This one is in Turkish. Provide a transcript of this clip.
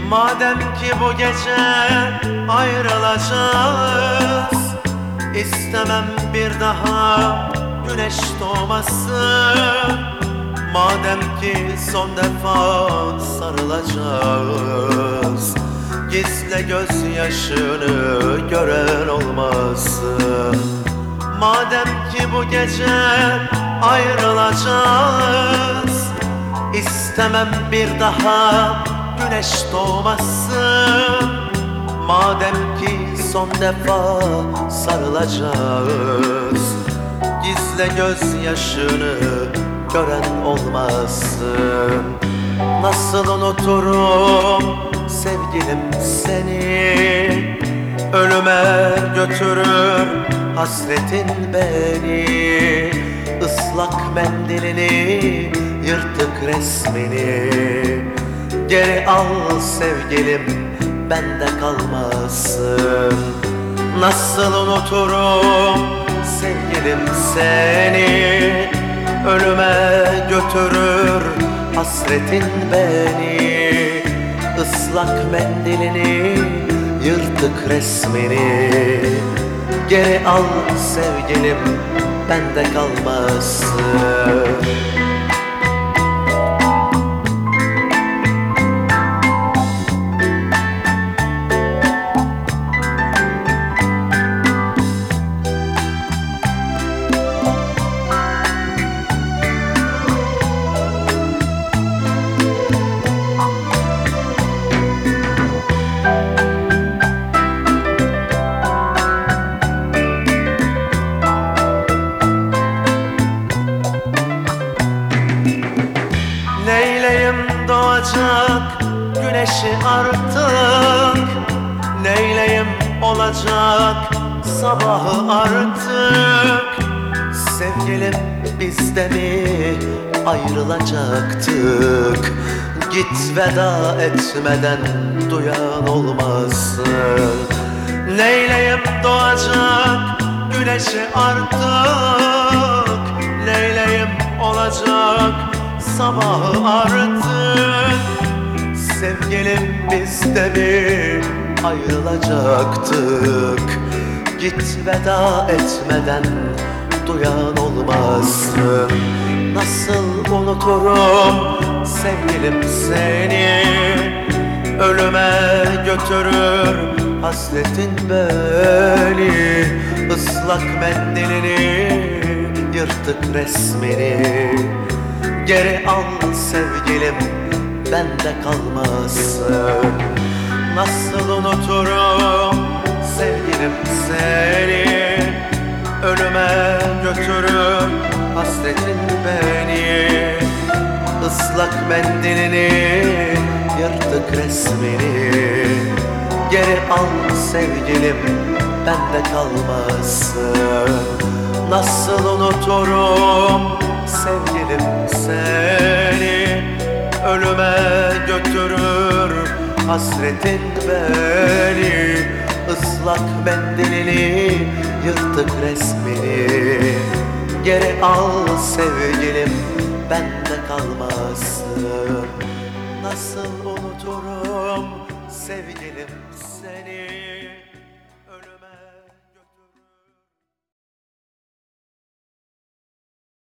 Madem ki bu gece ayrılacağız, İstemem bir daha güneş doğmasın. Madem ki son defa sarılacağız, gizle gözyaşını gören olmasın. Madem ki bu gece ayrılacağız, İstemem bir daha güneş doğmasın. Madem ki son defa sarılacağız, gizle gözyaşını gören olmasın. Nasıl unuturum sevgilim seni, ölüme götürür hasretin beni. Islak mendilini, yırtık resmini geri al sevgilim, bende kalmasın. Nasıl unuturum sevgilim seni, ölüme götürür hasretin beni. Islak mendilini, yırtık resmini geri al sevgilim, bende kalmasın. Neyleyim doğacak güneşi artık, neyleyim olacak sabahı artık. Sevgilim biz de mi ayrılacaktık? Git veda etmeden duyan olmasın. Neyleyim doğacak güneşi artık, neyleyim olacak sabahı artık. Sevgilim biz de mi ayrılacaktık? Git veda etmeden duyan olmasın. Nasıl unuturum sevgilim seni, ölüme götürür hasretin beni. Islak mendilini, yırtık resmini geri al sevgilim, bende kalmasın. Nasıl unuturum sevgilim seni, ölüme götürür hasretin beni. Islak mendilini, yırtık resmini geri al sevgilim, bende kalmasın. Nasıl unuturum sevgilim seni, ölüme götürür hasretin beni. Islak mendilini, yırtık resmini geri al sevgilim, bende kalmasın. Nasıl unuturum sevgilim seni.